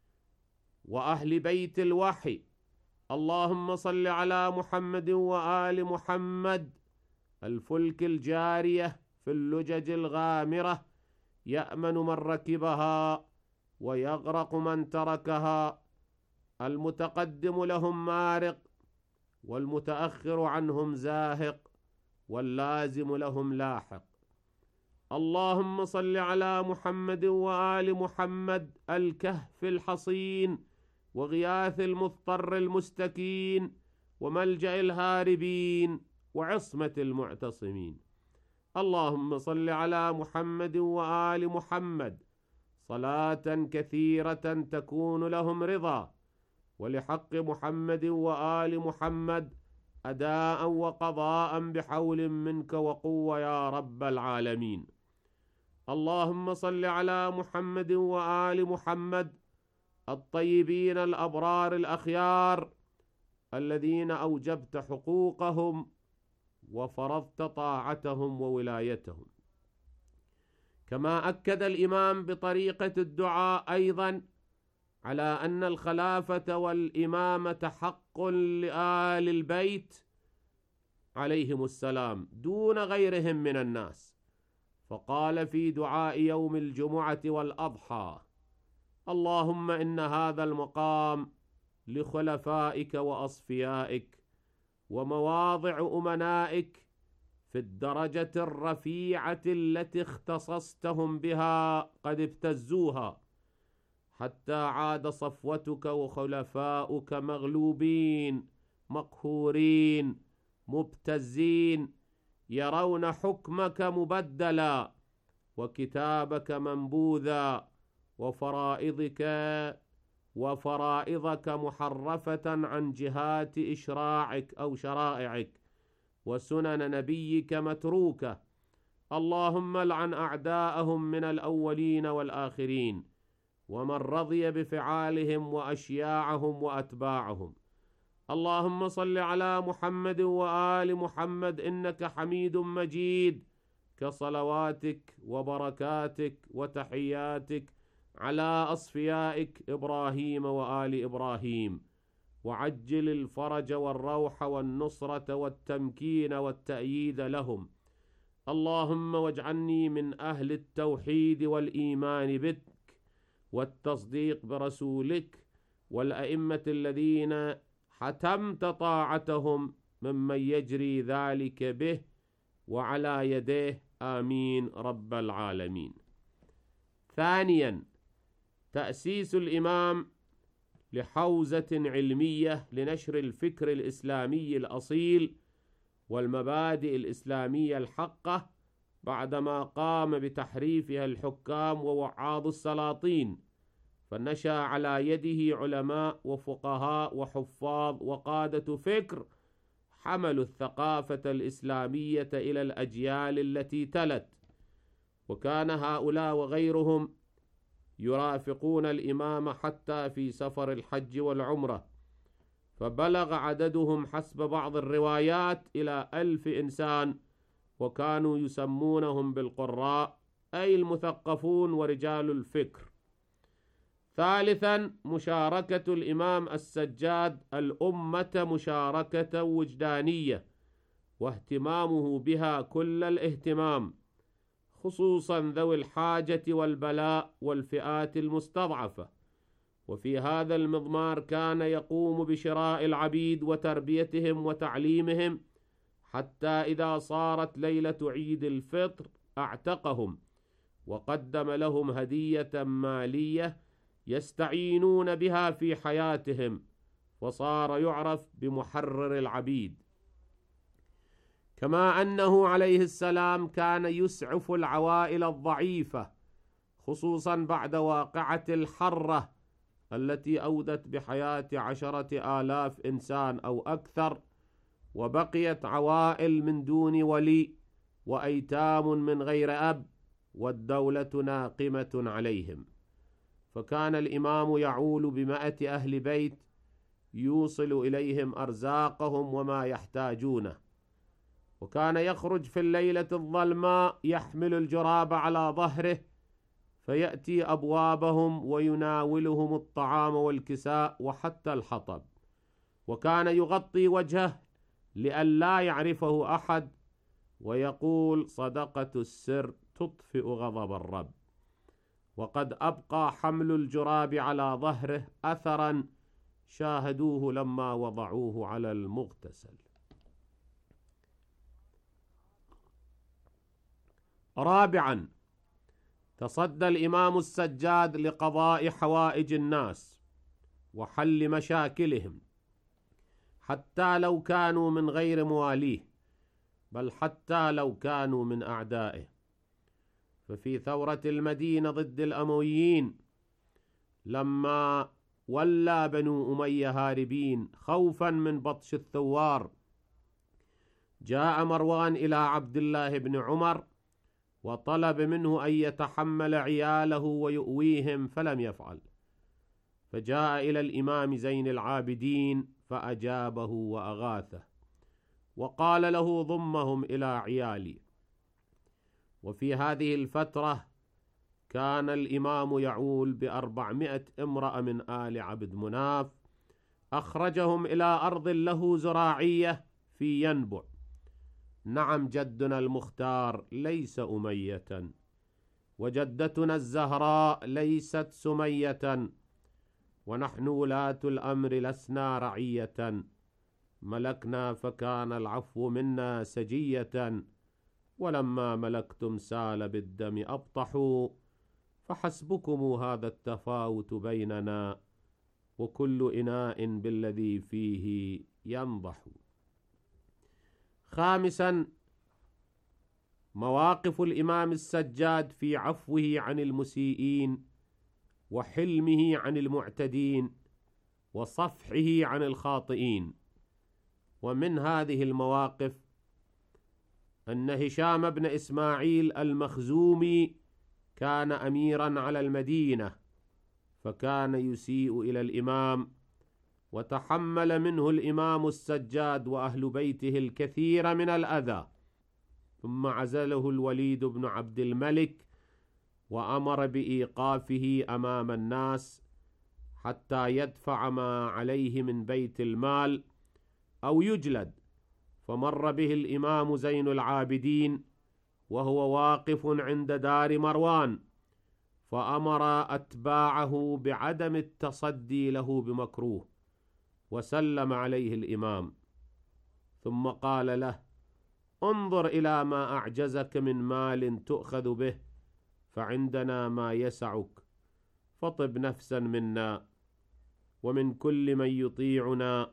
Speaker 3: وأهل بيت الوحي. اللهم صل على محمد وآل محمد، الفلك الجارية في اللجج الغامرة، يأمن من ركبها ويغرق من تركها، المتقدم لهم مارق والمتأخر عنهم زاهق واللازم لهم لاحق. اللهم صل على محمد وآل محمد، الكهف الحصين وغياث المضطر المستكين وملجأ الهاربين وعصمة المعتصمين. اللهم صل على محمد وآل محمد صلاة كثيرة تكون لهم رضا، ولحق محمد وآل محمد أداء وقضاء بحول منك وقوة يا رب العالمين. اللهم صل على محمد وآل محمد الطيبين الأبرار الأخيار، الذين أوجبت حقوقهم وفرضت طاعتهم وولايتهم. كما أكد الإمام بطريقة الدعاء أيضا على أن الخلافة والإمامة حق لآل البيت عليهم السلام دون غيرهم من الناس، فقال في دعاء يوم الجمعة والأضحى: اللهم إن هذا المقام لخلفائك وأصفيائك ومواضع أمنائك في الدرجة الرفيعة التي اختصصتهم بها قد ابتزوها، حتى عاد صفوتك وخلفاؤك مغلوبين مقهورين مبتزين، يرون حكمك مبدلا وكتابك منبوذا وفرائضك محرفة عن جهات إشراعك أو شرائعك، وسنن نبيك متروكة. اللهم لعن أعداءهم من الأولين والآخرين، ومن رضي بفعالهم وأشياعهم وأتباعهم. اللهم صل على محمد وآل محمد إنك حميد مجيد، كصلواتك وبركاتك وتحياتك على أصفيائك إبراهيم وآل إبراهيم، وعجل الفرج والروح والنصرة والتمكين والتأييد لهم. اللهم واجعلني من أهل التوحيد والإيمان بك والتصديق برسولك، والأئمة الذين حتمت طاعتهم ممن يجري ذلك به وعلى يديه، آمين رب العالمين. ثانيا، تأسيس الإمام لحوزة علمية لنشر الفكر الإسلامي الأصيل والمبادئ الإسلامية الحقة بعدما قام بتحريفها الحكام ووعاظ السلاطين، فنشأ على يده علماء وفقهاء وحفاظ وقادة فكر حملوا الثقافة الإسلامية إلى الأجيال التي تلت. وكان هؤلاء وغيرهم يرافقون الإمام حتى في سفر الحج والعمرة، فبلغ عددهم حسب بعض الروايات إلى 1000 إنسان، وكانوا يسمونهم بالقراء، أي المثقفون ورجال الفكر. ثالثا، مشاركة الإمام السجاد الأمة مشاركة وجدانية، واهتمامه بها كل الاهتمام، خصوصا ذوي الحاجة والبلاء والفئات المستضعفة. وفي هذا المضمار كان يقوم بشراء العبيد وتربيتهم وتعليمهم، حتى إذا صارت ليلة عيد الفطر اعتقهم وقدم لهم هدية مالية يستعينون بها في حياتهم، وصار يعرف بمحرر العبيد. كما أنه عليه السلام كان يسعف العوائل الضعيفة، خصوصا بعد واقعة الحرة التي أودت بحياة 10,000 إنسان أو أكثر، وبقيت عوائل من دون ولي وأيتام من غير أب، والدولة ناقمة عليهم. فكان الإمام يعول ب100 أهل بيت يوصل إليهم أرزاقهم وما يحتاجونه، وكان يخرج في الليلة الظلماء يحمل الجراب على ظهره، فيأتي أبوابهم ويناولهم الطعام والكساء وحتى الحطب، وكان يغطي وجهه لئلا يعرفه أحد، ويقول: صدقة السر تطفئ غضب الرب. وقد أبقى حمل الجراب على ظهره أثرا شاهدوه لما وضعوه على المغتسل. رابعا، تصدى الإمام السجاد لقضاء حوائج الناس وحل مشاكلهم، حتى لو كانوا من غير مواليه، بل حتى لو كانوا من أعدائه. ففي ثورة المدينة ضد الأمويين، لما ولى بنو أمية هاربين خوفا من بطش الثوار، جاء مروان إلى عبد الله بن عمر وطلب منه أن يتحمل عياله ويؤويهم، فلم يفعل، فجاء إلى الإمام زين العابدين فأجابه وأغاثه، وقال له: ضمهم إلى عيالي. وفي هذه الفترة كان الإمام يعول ب400 امرأة من آل عبد مناف، أخرجهم إلى أرض له زراعية في ينبع. نعم، جدنا المختار ليس أمية، وجدتنا الزهراء ليست سمية، ونحن ولاة الأمر لسنا رعية، ملكنا فكان العفو منا سجية، ولما ملكتم سال بالدم أبطحوا، فحسبكم هذا التفاوت بيننا، وكل إناء بالذي فيه ينضح. خامسا، مواقف الإمام السجاد في عفوه عن المسيئين، وحلمه عن المعتدين، وصفحه عن الخاطئين. ومن هذه المواقف أن هشام بن إسماعيل المخزومي كان أميرا على المدينة، فكان يسيء إلى الإمام، وتحمل منه الإمام السجاد وأهل بيته الكثير من الأذى، ثم عزله الوليد بن عبد الملك وأمر بإيقافه أمام الناس حتى يدفع ما عليه من بيت المال أو يجلد. فمر به الإمام زين العابدين وهو واقف عند دار مروان، فأمر أتباعه بعدم التصدي له بمكروه، وسلم عليه الإمام، ثم قال له: انظر إلى ما أعجزك من مال تؤخذ به، فعندنا ما يسعك، فطب نفسا منا ومن كل من يطيعنا.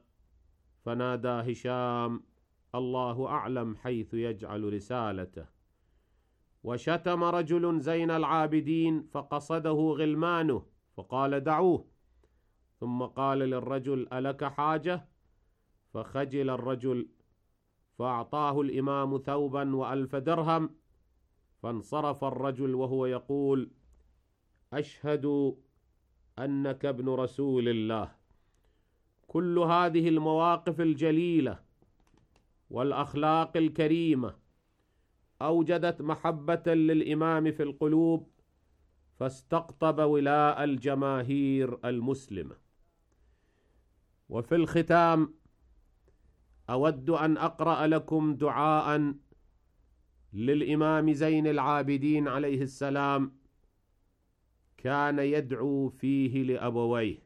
Speaker 3: فنادى هشام: الله أعلم حيث يجعل رسالته. وشتم رجل زين العابدين فقصده غلمانه فقال دعوه، ثم قال للرجل ألك حاجة؟ فخجل الرجل فأعطاه الإمام ثوبا و1000 درهم، فانصرف الرجل وهو يقول أشهد أنك ابن رسول الله. كل هذه المواقف الجليلة والأخلاق الكريمة أوجدت محبة للإمام في القلوب، فاستقطب ولاء الجماهير المسلمة. وفي الختام أود أن أقرأ لكم دعاء للإمام زين العابدين عليه السلام كان يدعو فيه لأبويه.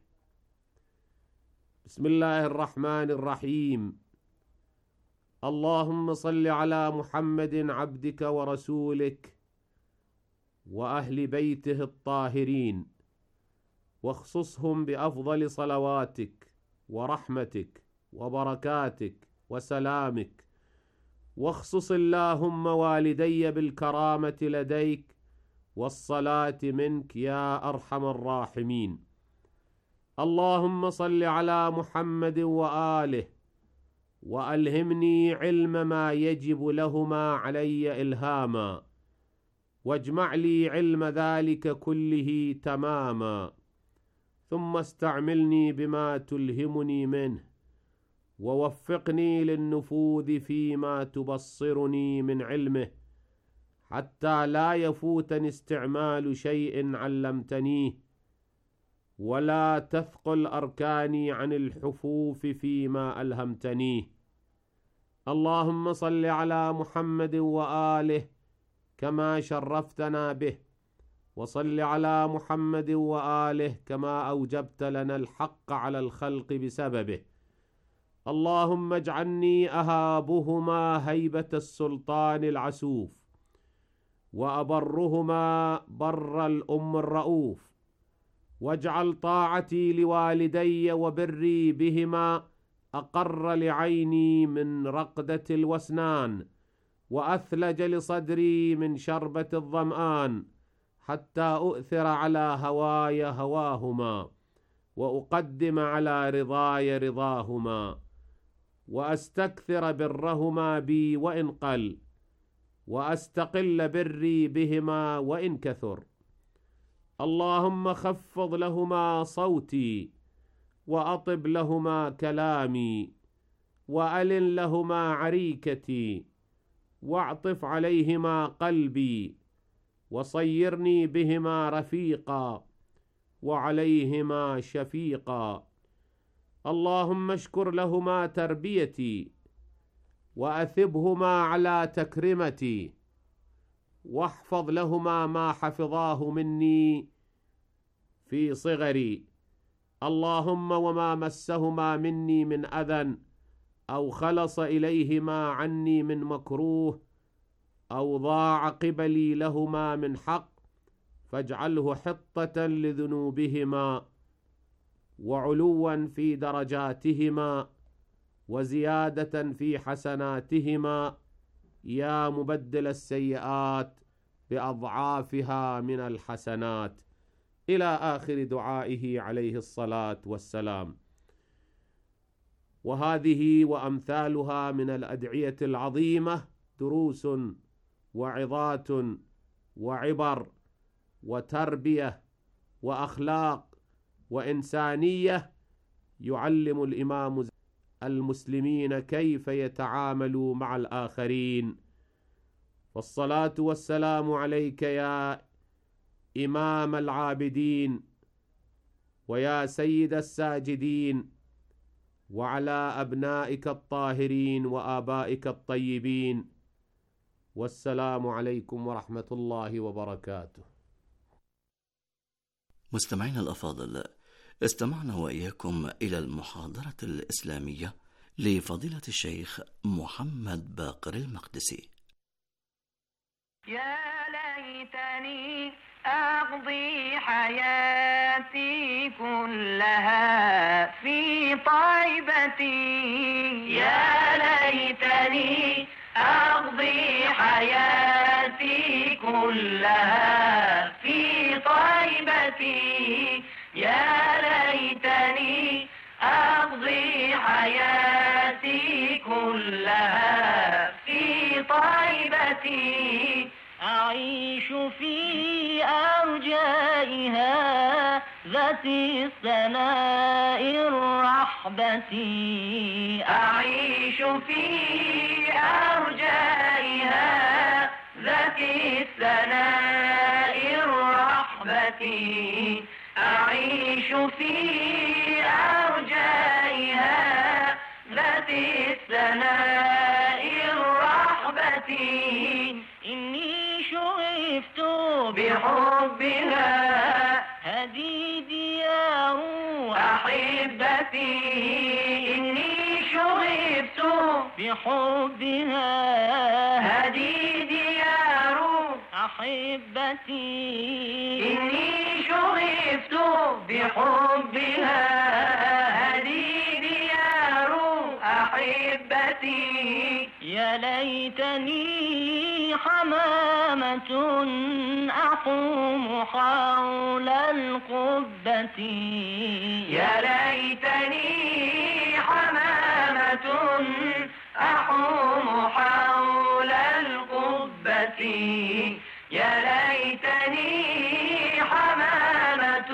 Speaker 3: بسم الله الرحمن الرحيم. اللهم صل على محمد عبدك ورسولك وأهل بيته الطاهرين، واخصصهم بأفضل صلواتك ورحمتك وبركاتك وسلامك، واخصص اللهم والدي بالكرامة لديك والصلاة منك يا أرحم الراحمين. اللهم صل على محمد وآله، وألهمني علم ما يجب لهما علي إلهاما، واجمع لي علم ذلك كله تماما، ثم استعملني بما تلهمني منه، ووفقني للنفوذ فيما تبصرني من علمه، حتى لا يفوتني استعمال شيء علمتنيه، ولا تثقل أركاني عن الحفوف فيما ألهمتنيه. اللهم صل على محمد وآله كما شرفتنا به، وصل على محمد وآله كما أوجبت لنا الحق على الخلق بسببه. اللهم اجعلني أهابهما هيبة السلطان العسوف، وأبرهما بر الأم الرؤوف، واجعل طاعتي لوالدي وبري بهما أقر لعيني من رقدة الوسنان، وأثلج لصدري من شربة الظمآن، حتى أؤثر على هواي هواهما، وأقدم على رضاي رضاهما، وأستكثر برهما بي وإن قل، وأستقل بري بهما وإن كثر. اللهم خفض لهما صوتي، وأطب لهما كلامي، وألن لهما عريكتي، واعطف عليهما قلبي، وصيرني بهما رفيقا، وعليهما شفيقا. اللهم اشكر لهما تربيتي، وأثبهما على تكرمتي، واحفظ لهما ما حفظاه مني في صغري. اللهم وما مسهما مني من أذى، أو خلص إليهما عني من مكروه، أو ضاع قبلي لهما من حق، فاجعله حطة لذنوبهما، وعلوا في درجاتهما، وزيادة في حسناتهما، يا مبدل السيئات بأضعافها من الحسنات، إلى آخر دعائه عليه الصلاة والسلام. وهذه وأمثالها من الأدعية العظيمة دروس وعظات وعبر وتربية وأخلاق وإنسانية، يعلم الإمام المسلمين كيف يتعاملوا مع الآخرين. فالصلاة والسلام عليك يا إمام العابدين، ويا سيد الساجدين، وعلى أبنائك الطاهرين وآبائك الطيبين، والسلام عليكم ورحمة الله وبركاته.
Speaker 4: مستمعينا الأفاضل، استمعنا وإياكم إلى المحاضرة الإسلامية لفضيلة الشيخ محمد باقر المقدسي.
Speaker 5: يا ليتني أقضي حياتي كلها في طيبتي، يا ليتني أقضي حياتي كلها كلها في طيبتي. يا ليتني أقضي حياتي كلها في طيبتي. أعيش في أرجائها ذات الثناء الرحبة. أعيش في أرجائها ذات الثناء الرحبة. أعيش في أرجائها ذات الثناء الرحبة. إني شغفت بحبها هذه ديار أحبتي. إني شغفت بحبها هذه ديار أحبتي. إني شغفت بحبها هذه ديار أحبتي. يا ليتني حمامة أحوم حول القبة. يا ليتني حمامة أحوم حول القبة. يا ليتني حمامة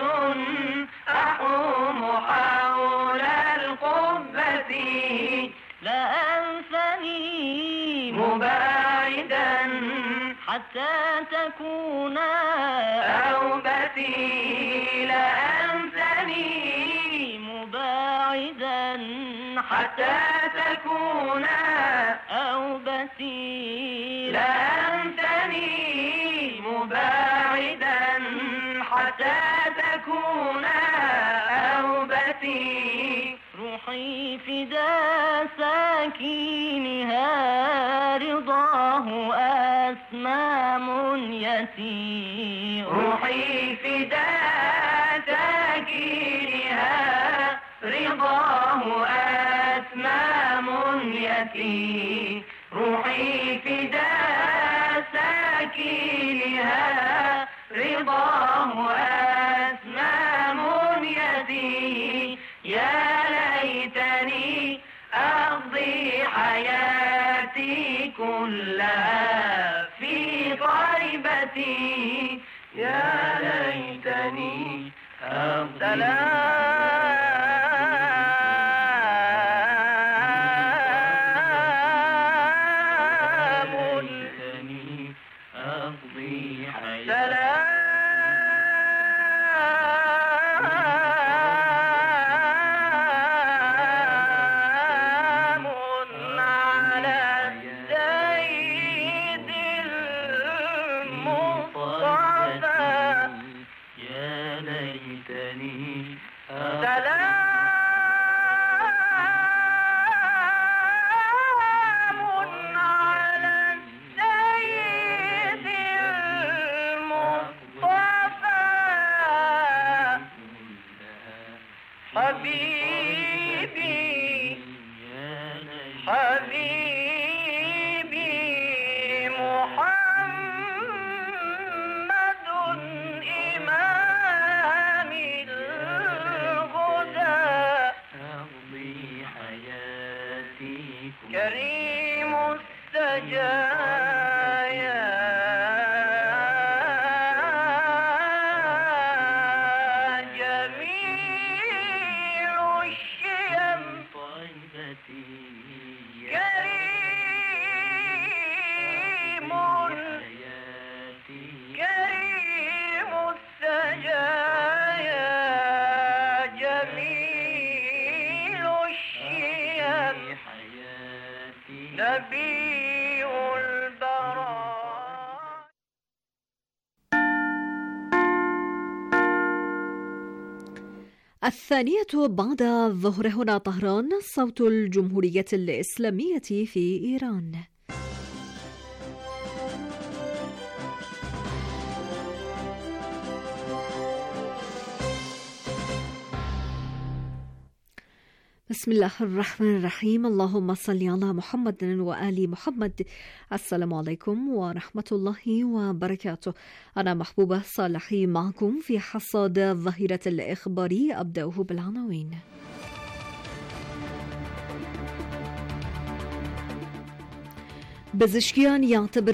Speaker 5: أحوم حول القبة. لا أنثني مباعدا حتى تكون أوبتي. لا أنثني مباعدا حتى تكون أوبتي. لا أنثني مباعدا حتى تكون أوبتي. روحي فدا ساكينها رضاه أسمى منيتي. روحي فدا ساكينها رضاه أسمى منيتي. روحي فدا ساكينها رضاه أسمى منيتي. يا ليتني أقضي حياتي كلها في طيبتي. يا ليتني أقضي كريم السجايا جميل الشيم طيبتي. كريم السجايا جميل الشيم نبي البراء.
Speaker 1: الثانية بعد الظهر هنا طهران، صوت الجمهورية الإسلامية في إيران. بسم الله الرحمن الرحيم. اللهم صل على محمد وآل محمد. السلام عليكم ورحمة الله وبركاته. أنا محبوبة صالحي معكم في حصاد الظهيرة الإخباري. أبدأه بالعناوين. بزشكيان يعتبر